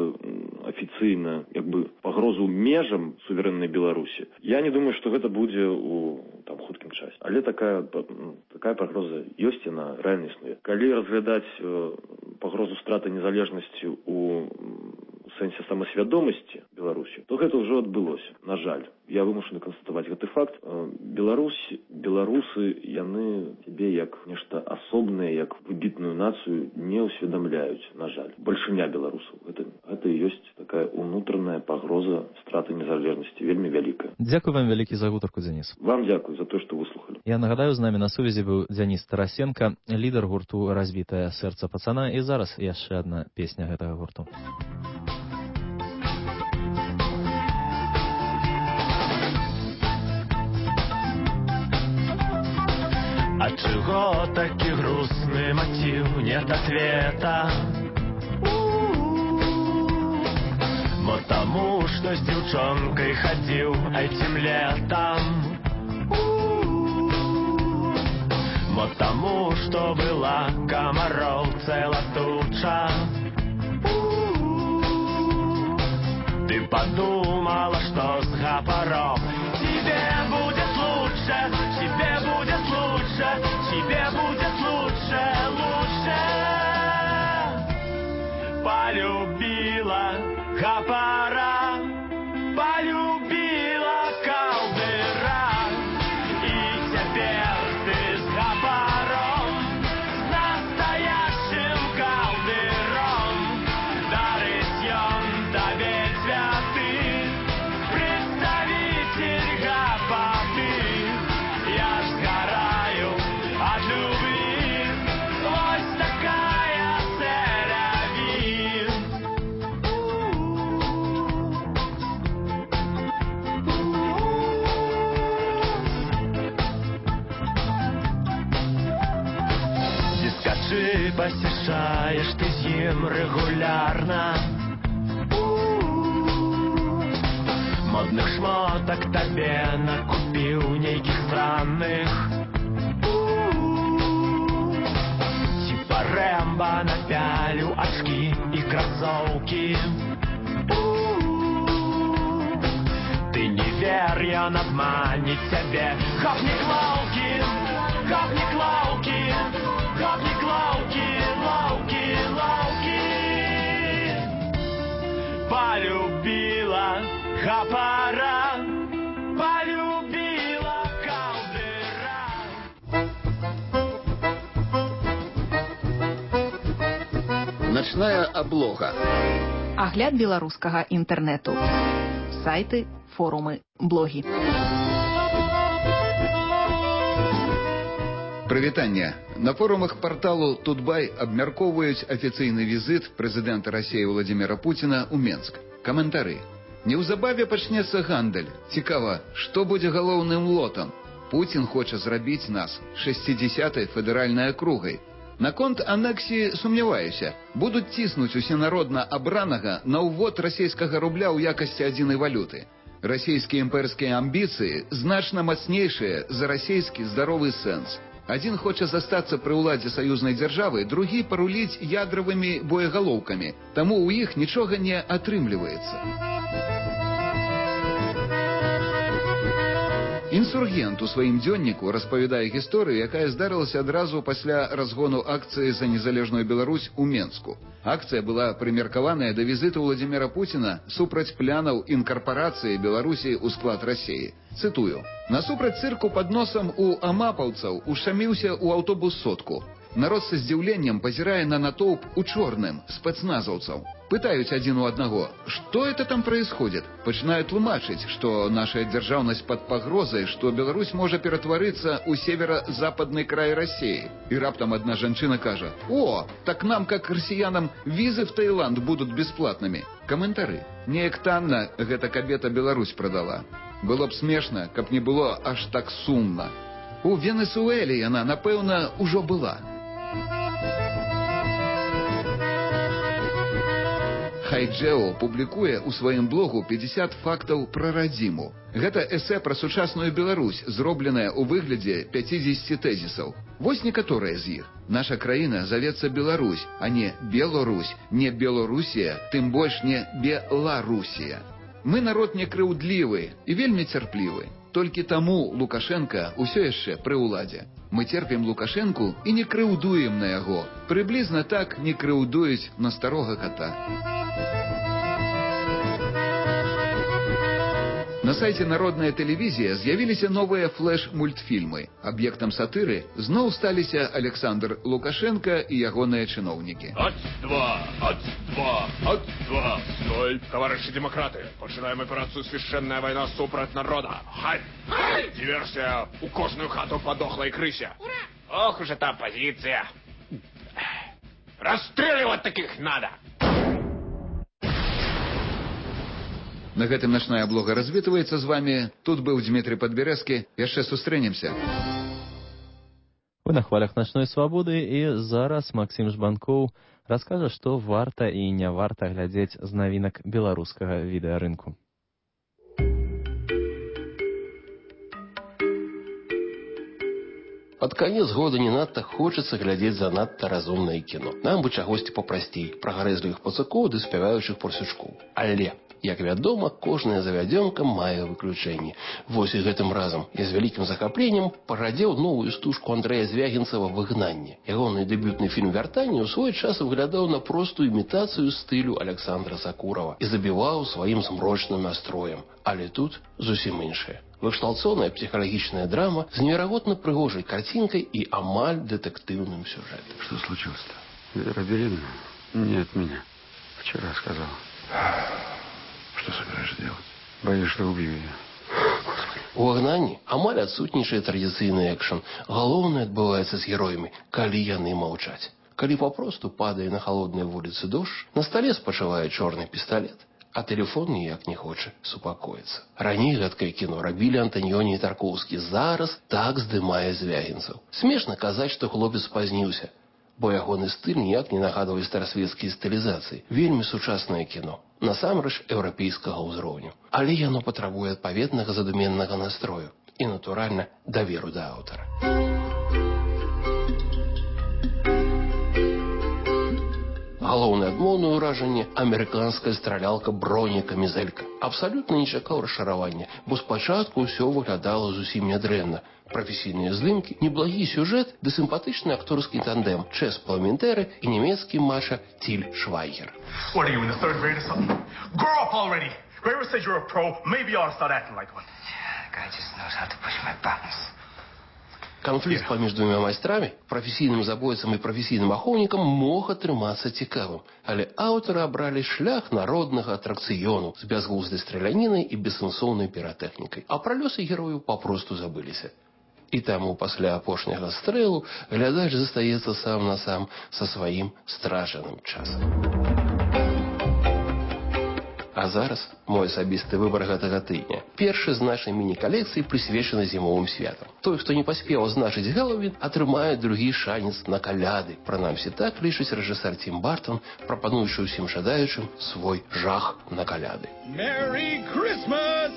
афіцыйна, пагрозу межам суверэннай Беларусі, я не думаю, што гэта будзе у хуткім часе. Але такая пагроза ёсць, яна рэальна існуе. Калі разглядаць пагрозу страты незалежнасці у сэнсе самасвядомасці Беларусі, то гэта ўжо адбылося. На жаль, я вымушаны канстатаваць гэты факт. Беларусы, яны сябе як нешта асобнае, як выбітную нацыю не ўсведамляюць, на жаль. Бальшыня беларусаў. Гэта і ёсць такая унутраная пагроза страты незалежнасці, вельмі вялікая. Дзякуй вам вялікі за гутарку, Дзяніс. Вам дзякуй за то, што выслухалі. Я нагадаю, з намі на сувязі быў Дзяніс Тарасенко, лідар гурту «Разбітае сэрца пацана». І зараз яшчэ адна песня гэтага гурту. А чего таки грустный мотив, нет ответа? Вот тому, что с девчонкой ходил этим летом. Вот тому, что была комаров цела туча. Ты подумала, что с гапаром тебе будет лучше, тебе будет лучше, тебе будет лучше, лучше. Полюбила гапара, полюбила колдыра, и теперь ты с гапаром, с настоящим колдыром, дарытьем тебе цветы, представитель гапоты. Я сгораю от любви, вось такая селяви. Дискачи посещаешь ты с ним регулярно. Модных шмоток тебе накупил неких странных. Типа Рэмбо напялю очки и кроссовки. Ты не верь, он обманет тебе. Гопник Лауки, гопник Лауки, гопник Лауки, Лауки, Лауки. Полюбила гапара, полюбила колдыра. Начная облога. Агляд беларускага інтэрнэту. Сайты, форумы, блогі. Прывітанне. На форумах порталу Тутбай абмяркоўваюць афіцыйны візіт прэзідэнта Расіі Владзіміра Пуціна ў Менск. Каментары. Неўзабаве пачнецца гандаль. Цікава, што будзе галоўным лотам? Пуцін хоча зрабіць нас 60-й федэральнай акругай. Наконт анексіі сумняваюся. Будуць ціснуць усенародна абранага на ўвод расійскага рубля ў якасці адзінай валюты. Расійскія імперскія амбіцыі значна мацнейшыя за расійскі здаровы сэнс. Адзін хоча застацца пры ўладзе саюзнай дзяржавы, другі паруліць ядравымі боегалоўкамі. Таму ў іх нічога не атрымліваецца. Інсургент у сваім дзённіку распавядае гісторыю, якая здарылася адразу пасля разгону акцыі за незалежную Беларусь у Менску. Акцыя была прымеркаваная да візіту Владзіміра Пуціна супраць плянаў інкарпарацыі Беларусі ў склад Расіі. Цытую. Насупраць цырку пад носам у амапаўцаў ушаміўся ў аўтобус сотку. Народ са здзіўленнем пазірае на натоўп у чорным, спецназаўцаў. Пытаюць адзін у аднаго, что это там происходит? Пачынаюць тлумачыць, што наша дзяржаўнасць пад пагрозай, што Беларусь можа ператварыцца ў северо-западны край Расіі. І раптам адна жанчына кажа, о, так нам, как расіянам, візы в Таиланд будут бесплатнымі. Каментары. Неяк танна гэта кабета Беларусь прадала. Было б смешна, каб не было аж так сумна. У Венесуэле яна, напэўна, ужо была. Хайджео публікуе ў сваім блогу 50 фактаў пра радзіму. Гэта эсэ пра сучасную Беларусь, зробленае ў выглядзе 50 тэзісаў. Вось некаторыя з іх. Наша краіна завецца Беларусь, а не Беларусь, не Беларусія, тым больш не Беларусія. Мы народ не крыўдлівы і вельмі цярплівы. Толькі таму Лукашенка ўсё яшчэ пры ўладзе. Мы церпім Лукашенку і не крыўдуем на яго. Прыблізна так не крыўдуюць на старога кота. На сайце Народная тэлевізія з'явіліся новыя флэш-мультфільмы. Аб'ектам сатыры зноў сталіся Александр Лукашенко і ягоныя чыноўнікі. От-два. Стой, товарищи демократы. Починаем операцию «Священная война супроть народа». Хай! Диверсия у кожную хату по дохлой крысе. Ох уж эта оппозиция. Расстреливать таких надо. На гэтым начная блога развітваецца з вами. Тут быў Дмітрий Падбярэзкі. Яшчэ сустрэнемся. Вы на хвалях начной свабоды, і зараз Максим Жбанкоў раскажа, што варта і не варта глядзець з навінак беларускага відэарынку. Пад канец года не надта хочацца глядзець занадта разумнае кіно. Нам бы чагосьці папрасцей, пра гарэзлівых пацукоў ды спяваючых парсючкоў. Але, як вядома, кожная завядзёнка мае выключэнне. Вось і гэтым разам я з вялікім захапленнем паглядзеў новую стужку Андрэя Звягінцева «Выгнанне». Ягоны дэбютны фільм «Вяртанне» ў свой час выглядаў на простую імітацыю стылю Александра Сакурова і забіваў сваім змрочным настроем. Але тут зусім іншае. Вышталцоўная психологічная драма з неверагодна прыгожай карцінкай і амаль дэтэктыўным сюжэтам. Что случилось-то? Вера беременна? Не от меня. Вчера сказала. Что собираешься делать? Боюсь, что убью ее. У «Выгнанні» амаль адсутнічае традыцыйны экшн. Галоўнае адбываецца з героямі, калі яны маўчаць. Калі папросту падае на халоднай вуліцы дождж, на стале спачывае чорны пісталет, а тэлефон ніяк не хоча супакоіцца. Раней гэткае кіно рабілі Антаніёні і Таркоўскі. Зараз так здымае Звягінцеў. Смешна казаць, што хлопец спазніўся, бо ягоны стыль ніяк не нагадвае старасвецкія стылізацыі. Вельмі сучаснае кіно. Насамрэч еўрапейскага ўзроўню. Але яно патрабуе адпаведнага задуменнага настрою і, натуральна, даверу да аўтара. Галоўнае адмоўнае ўражанне – амерыканская стралялка броня-камізэлька. Абсалютна не чакаў расчаравання, бо спачатку ўсё выглядала зусім нядрэнна. Прафесійныя здымкі, неблагі сюжэт ды сімпатычны акторскі тандем Чэс Палментэры і нямецкі Маша Тіль Швайгер. What are you, in the third grade or something? Grow up already! Whoever said you're a pro, maybe you ought to start acting like one. Guy just knows how to push my buttons. Канфлікт паміж двумя майстрамі, прафесійным забойцам і прафесійным ахоўнікам, мог атрымацца цікавым. Але аўтары абралі шлях народнага атракцыёну з бязглуздай стралянінай і бессэнсоўнай піратэхнікай. А пра лёсы герояў папросту забыліся. І таму пасля апошняга стрэлу глядач застаецца сам на сам са сваім страчаным часам. А зараз мой асабісты выбар гэтага тыдня. Першы з нашай міні-калекцыі прысвечаны зімовым святам. Той, хто не паспеў азначыць Гэллоуін, атрымае другі шанец на каляды. Прынамсі так лічыць рэжысар Тім Бартон, прапануючы ўсім жадаючым свой жах на каляды. Merry Christmas!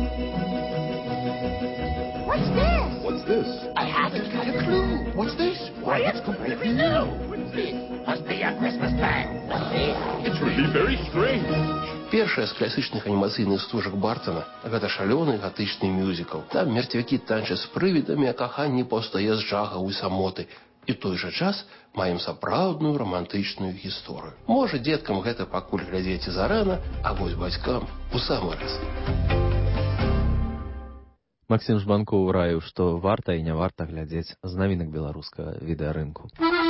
What's this? What's this? I haven't got a clue. What's this? Why, it's completely new. It must be a Christmas thing. What's this? It's really very strange. Першая з класічных анімацыйных стужак Бартона – гэта шалёны гатычны мюзікл. Там мерцвякі танчаць з прывідамі, а каханне паўстае з жахаў і самоты. І ў той жа час маем сапраўдную рамантычную гісторыю. Можа, дзеткам гэта пакуль глядзець зарана, а вось бацькам у самы раз. Максим Жбанкоў раіў, што варта і не варта глядзець з навінак беларускага відэарынку.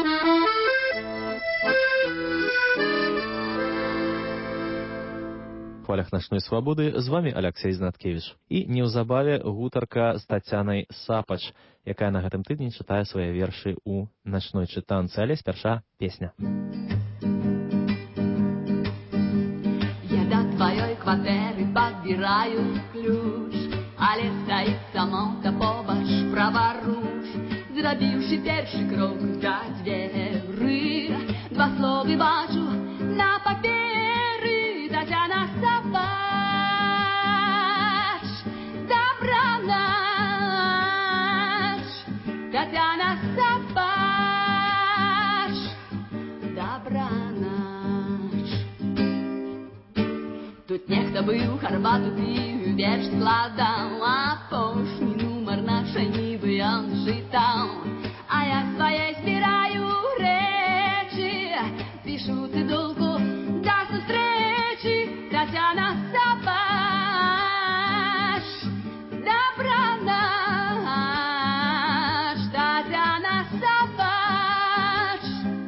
В хвалях начной свабоды з вами Алексей Знаткевич. І неўзабаве гутарка з Тацянай Сапач, якая на гэтым тыдні чытае свае вершы ў начной чытанцы. Але спярша песня. Я до твоей кватэры подбираю ключ, але стаіць самота побач праваруч. Зрабіўшы першы крок да дзверы, два словы бачу на паперы. Тацяна Сапач, добранач. Тацяна Сапач, добранач. Тут нехта быў, гарбату піў, вірш складаў, апошні нумар нашай нівы ён чытаў. А я свае збіраю рэчы, пішу цыдулку да сустрэчы. Тацяна Сапач, добранач. Тацяна Сапач,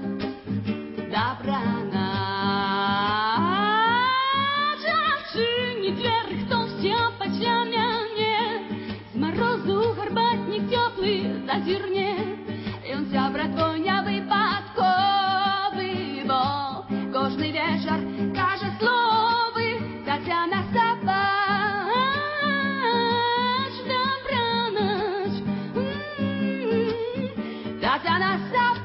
добранач. Адчыні дзверы, хтосьці пасля мяне, з марозу гарбатнік цёплы зазірне. Ён сябра твой не выпадковы, бо кожны вечар кажа словы. Тацяна Сапач, добранач. Тацяна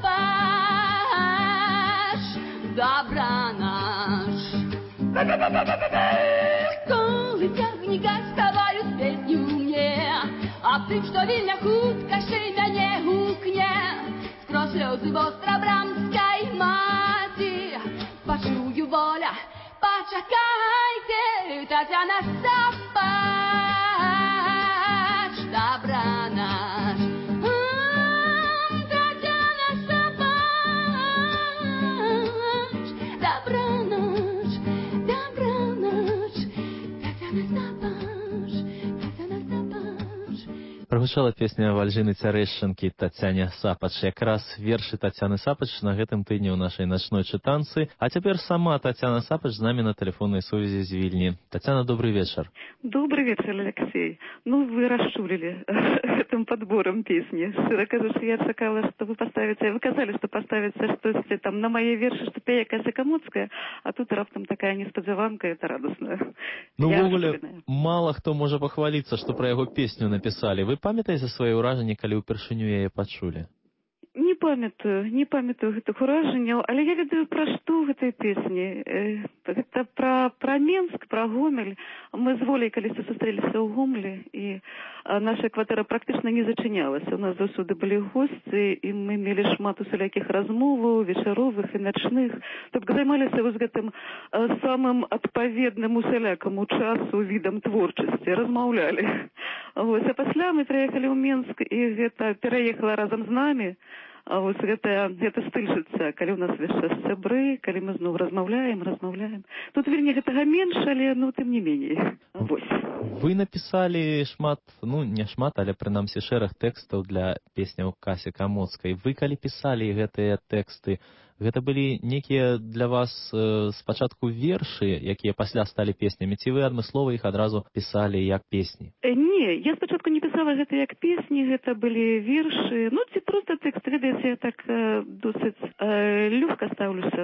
Сапач, добранач. Коли цягніка ставаю з песню мне, а тым, што вільня хутка шэй мяне гукне, скрозь слёзы востра брамскай маці, пачую воля, пачакайце. Тацяна Сапач, добранач. Тацяна Сапач, добранач, добранач. Тацяна Сапач, Тацяна Сапач. Прагучала песня Вальжыны Цярэшчынкі Тацяне Сапач. Якраз вершы Тацяны Сапач на гэтым тыдні ў нашай начной чытанцы. А цяпер сама Тацяна Сапач з намі на тэлефоннай сувязі з Вільні. Тацяна, добрый вечар. Добрый вечер, Алексей. Ну, вы расшулили этим подбором песни. Широ кажучи, я чакала, что вы поставите, вы казали, что поставите что-то там на мои верши, что пея Кася Камоцкая, а тут раптом такая несподзяванка, это радостно. Ну, в ogóle, мало хто можа пахваліцца, што пра яго песню напісалі. Вы памятаеце свае ўражанні, калі ўпершыню яе пачулі? Не памятаю гэтых уражанняў, але я ведаю, пра што ў гэтай песні. Гэта пра Менск, пра Гомель. Мы з Воляй калісьці сустрэліся ў Гомелі, і наша кватэра практычна не зачынялася. У нас заўсёды былі госці, і мы мелі шмат усялякіх размоваў, вечаровых і начных. Тобто займаліся вось гэтым самым адпаведным усялякаму часу відам творчасці, размаўлялі. Вось, а пасля мы прыехалі ў Менск, і гэта пераехала разам з намі. А вось гэта стыль жыцця, калі ў нас весь час сябры, калі мы зноў размаўляем. Тут вельмі гэтага менш, але тым не меней. Вось. Вы напісалі шмат, не шмат, але прынамсі шэраг тэкстаў для песняў Касі Камоцкай. Вы калі пісалі гэтыя тэксты, гэта былі некія для вас спачатку вершы, якія пасля сталі песнямі, ці вы адмыслова іх адразу пісалі як песні? Не, я спачатку не пісала гэта як песні, гэта былі вершы, ці проста тэкст, ведаеце, я так досыць лёгка стаўлюся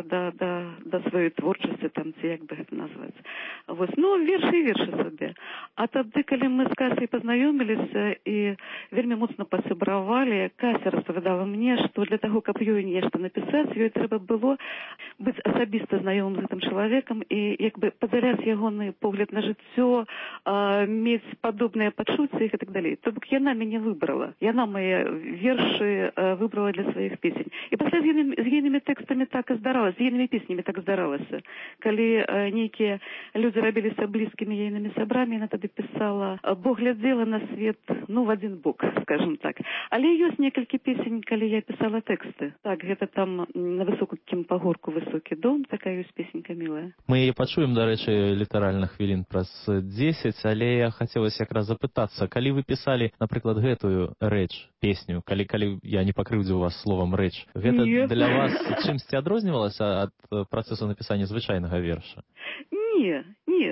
да сваёй творчасці, там, ці як бы гэта назваць. Вось, вершы і вершы сабе. А тады, калі мы з Касяй пазнаёміліся і вельмі моцна пасябравалі, Кася распавядала мне, што для таго, каб ёй нешта напісаць, ёй трэба было быць асабіста знаёмым з гэтым чалавекам і як бы падзяляць ягоны погляд на жыццё, мець падобныя пачуцці і так далей. То бок яна мяне выбрала. Яна мае вершы выбрала для сваіх песень. І пасля з ейнымі тэкстамі так і здаралася, з ейнымі песнямі так здаралася. Калі нейкія людзі рабіліся блізкімі ейнымі сябрамі, яна тады пісала, бо глядзела на свет, в адзін бок, скажем так. Але ёсць некалькі песень, калі я пісала тэксты. Так, гэта там на высокім пагорку высокі дом, такая ёсць песенька мілая. Мы яе пачуем, дарэчы, літаральна хвілін праз 10, але я хацелася якраз запытацца, калі вы пісалі, напрыклад, гэтую рэч, песню, калі я не пакрыўдзіў вас словам рэч, гэта для вас чымсьці адрознівалася ад працэсу напісання звычайнага верша? Не.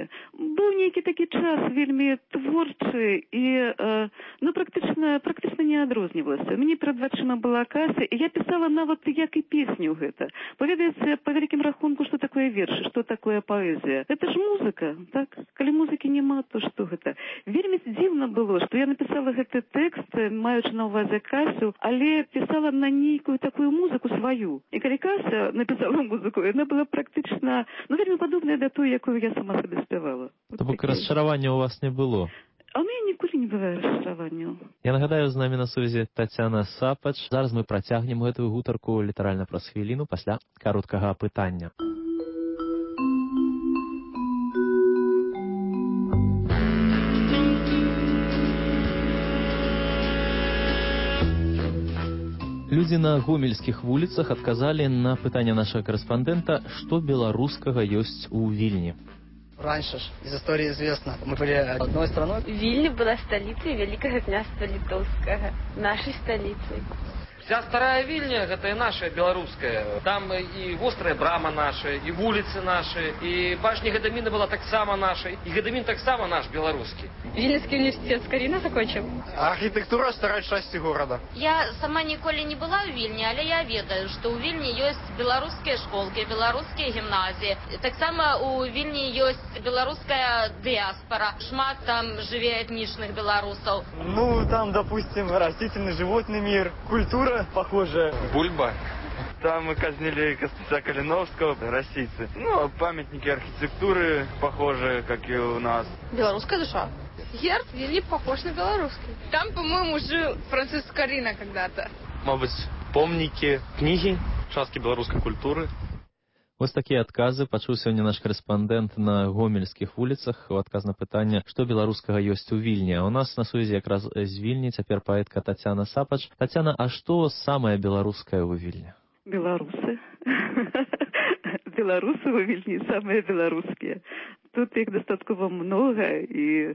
Быў нейкі такі час вельмі творчы і практычна не адрознівалася. Мне перад вачыма была Кася, і я пісала нават як і песню гэта. Паведаеце, па вялікім рахунку, што такое вершы, што такое паэзія. Гэта ж музыка, так? Калі музыкі няма, то што гэта? Вельмі дзіўна было, што я напісала гэты тэкст, маючы на ўвазе Касю, але пісала на нейкую такую музыку сваю. І калі Кася напісала музыку, яна была практычна, вельмі падобная да той, якую я сама сабе спявала. То бок расчаравання ў вас не было? А ў мяне ніколі не бывае расчараванняў. Я нагадаю, з намі на сувязі Тацяна Сапач. Зараз мы працягнем гэтую гутарку літаральна праз хвіліну пасля кароткага апытання. Людзі на гомельскіх вуліцах адказалі на пытанне нашага корэспандэнта, што беларускага ёсць у Вільні. Раньше ж из истории известно, мы были одной страной. Вильня была столицей Великого княжества Литовского, нашей столицей. Вся старая Вильня, это и наша белорусская. Там и острая брама наша, и улицы наши, и башня Гадамина была так само наша, и Гадамин так само наш белорусский. Вильнюсский университет Скорина закончил. Архитектура старой части города. Я сама ніколі не была ў Вільні, але я ведаю, што ў Вільні ёсць беларускія школкі, беларускія гімназіі. Таксама у Вільні ёсць беларуская дыаспора. Шмат там жыве этнічных беларусаў. Ну, там, допустим, растительный животный мир, культура похожая. Бульба. Там мы казнили Костуся Калиновского, российцы. Ну, памятники архитектуры похожие, как и у нас. Белорусская душа. Герб Вильни похож на белорусский. Там, по-моему, жил Франциск Скорина когда-то. Может быть, помники, книги, частки белорусской культуры. Вось такія адказы пачуў сёння наш корэспандэнт на гомельскіх вуліцах у адказ на пытанне, што беларускага ёсць у Вільні. А у нас на сувязі якраз з Вільні цяпер паэтка Тацяна Сапач. Тацяна, а што самае беларускае ў Вільні? Беларусы. Беларусы у Вільні самыя беларускія. Тут іх дастаткова многа, і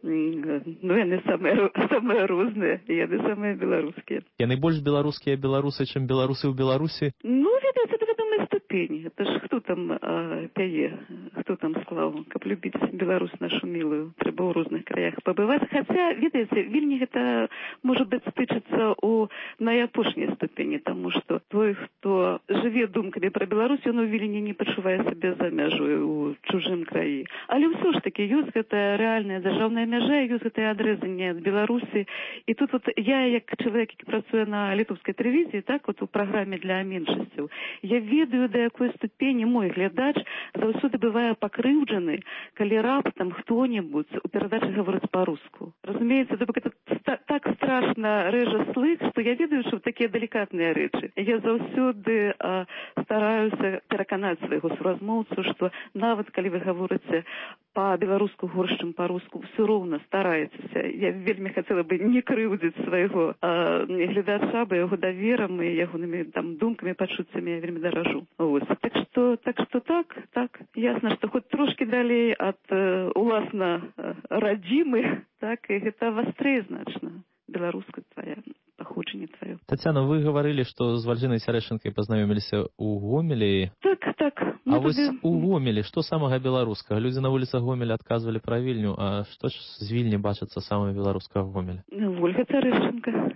яны самыя розныя, і яны самыя беларускія. Яны больш беларускія беларусы, чым беларусы ў Беларусі? Ну, ведаеце, это вядомая ступень. Это ж хто там пяе, хто там склаў, каб любіць Беларусь нашу мілую. Трэба ў розных краях пабываць. Хаця, ведаеце, Вільні гэта, можа быць, стычыцца ў найапошняй ступені, таму што той, хто жыве думкамі пра Беларусь, ён у Вільні не пачувае сабе за мяжой у чужым краі. Але ўсё ж такі ёсць гэтая рэальная дзяржаўная мяжа, ёсць гэтае адрэзанне ад Беларусі. І тут вот я, як чалавек, які працуе на літоўскай тэлевізіі, так, вот у праграме для меншасцяў, я ведаю, да якой ступені мой глядач заўсёды бывае пакрыўджаны, калі раптам хто-небудзь у перадачы гаворыць па-руску. Разумееце, гэта так страшна рэжа слых, што я ведаю, што такія далікатныя рэчы. Я заўсёды стараюся пераканаць свайго суразмоўцу, што нават калі вы гаворыце па-беларуску горш, чым па-руску, ўсё роўна стараецеся. Я вельмі хацела бы не крыўдзіць свайго гледача, бо яго даверам і ягонымі там думкамі, пачуццямі я вельмі даражу. Так што так, ясна, што хоць трошкі далей ад уласна радзімы, так, і гэта вастрэй значна. Беларуска твая, паходжанне тваё. Тацяна, вы гаварылі, што з Вальжынай Цярэшынкай пазнаёміліся ў Гомелі. Так. А вось у Гомелі што самага беларускага? Людзі на вуліцах Гомеля адказвалі пра Вільню, а што ж з Вільні бачыцца самае беларускага Гомеля? Ольга Цярэшынка.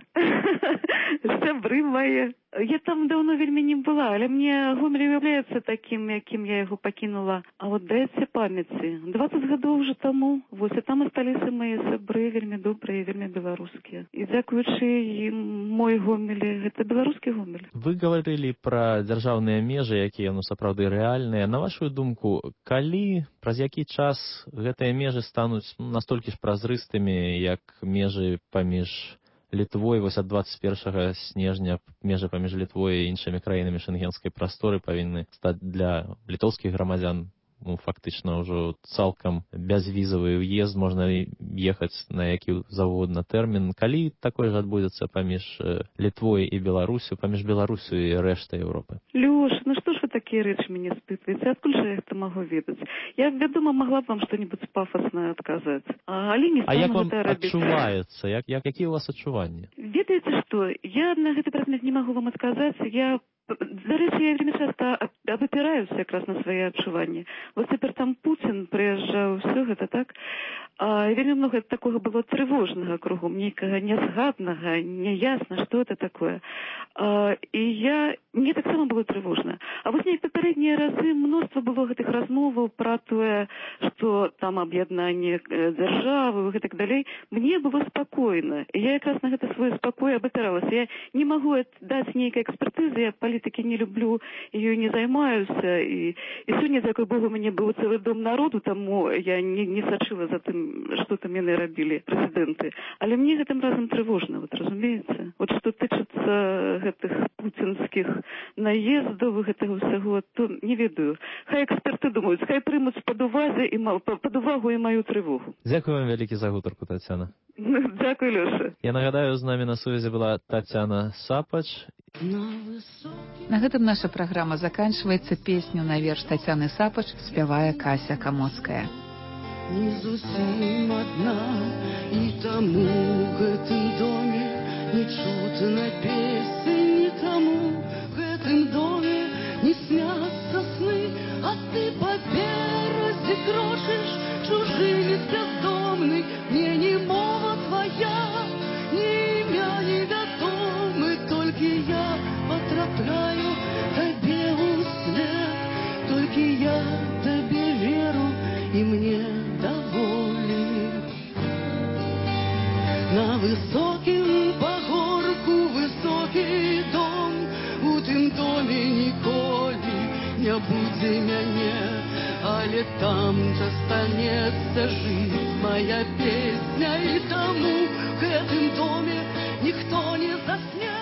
Сябры мае. Я там даўно вельмі не была, але мне Гомель уяўляецца такім, якім я яго пакінула. А вот дайце памяці. 20 гадоў уже таму. Вось, і там асталіся мае сябры вельмі добрыя і вельмі беларускія. І дзякуючы ім мой Гомель, гэта беларускі Гомель. Вы гаварылі пра дзяржаўныя межы, якія, сапраўды рэальныя. На вашу думку, калі, праз які час гэтыя межы стануць настолькі ж празрыстымі, як межы паміж Літвой, вось ад 21 снежня межы паміж Літвой і іншымі краінамі шэнгенскай прасторы павінны стаць для літоўскіх грамадзян фактычна ўжо цалкам бязвізавы ўезд, можна ехаць на які заўгодна тэрмін. Калі такое ж адбудзецца паміж Літвой і Беларусю, паміж Беларусю і рэштай Еўропы? Лёш, што ж вы такія рэчы мяне спытваеце? Адкуль жа я гэта магу ведаць? Я, вядома, магла б вам што-небудзь пафаснае адказаць. Але не стану гэта рабіць. А як вам адчуваецца? Якія у вас адчуванні? Ведаеце што? Я на гэты прадмет не магу вам адказаць. Дарэчы, я вельмі часта абапіраюся якраз на свае адчуванні. Вось цяпер там Пуцін прыязджаў, ўсё гэта так. Вельмі многа такога было трывожнага кругом, нейкага нязгаднага, няясна, што это такое. І мне таксама было трывожна. А вось неяк папярэднія разы мноства было гэтых размоваў пра тое, што там аб'яднанне дзяржавы і так далей. Мне было спакойна. І я якраз на гэта свой спакой абапіралася. Я не магу даць нейкай экспертызы, я палітыкі не люблю, ёй не займаюся. І сёння, дзякуй Богу, у мяне быў цэлы дом народу, таму я не сачыла за тым, што там яны рабілі, прэзідэнты. Але мне гэтым разам трывожна, разумееце? От што тычыцца гэтых пуцінскіх наездаў, гэтага ўсяго, то не ведаю. Хай эксперты думаюць, хай прымуць пад увагу і маю трывогу. Дзякуй вам вялікі за гутарку, Тацяна. Дзякуй, Лёша. Я нагадаю, з намі на сувязі была Тацяна Сапач, На гэтым наша праграма заканчваецца. Песню на верш Тацяны Сапач спявае Кася Камоцкая. Не зусім адна, і таму гэтым доме не чутна песень, не таму гэтым доме не сняцца сны, а ты па беразе крочыш, чужы бездомны, мне не мова твоя, ні імя, ні датомы, толькі я потрапляю табе услед, толькі я табе веру, і мне доволі. На высокім пагорку высокі дом, у тым доме ніколі не будзе мяне, але там застанецца жыць моя песня, і таму гэтым доме ніхто не засне.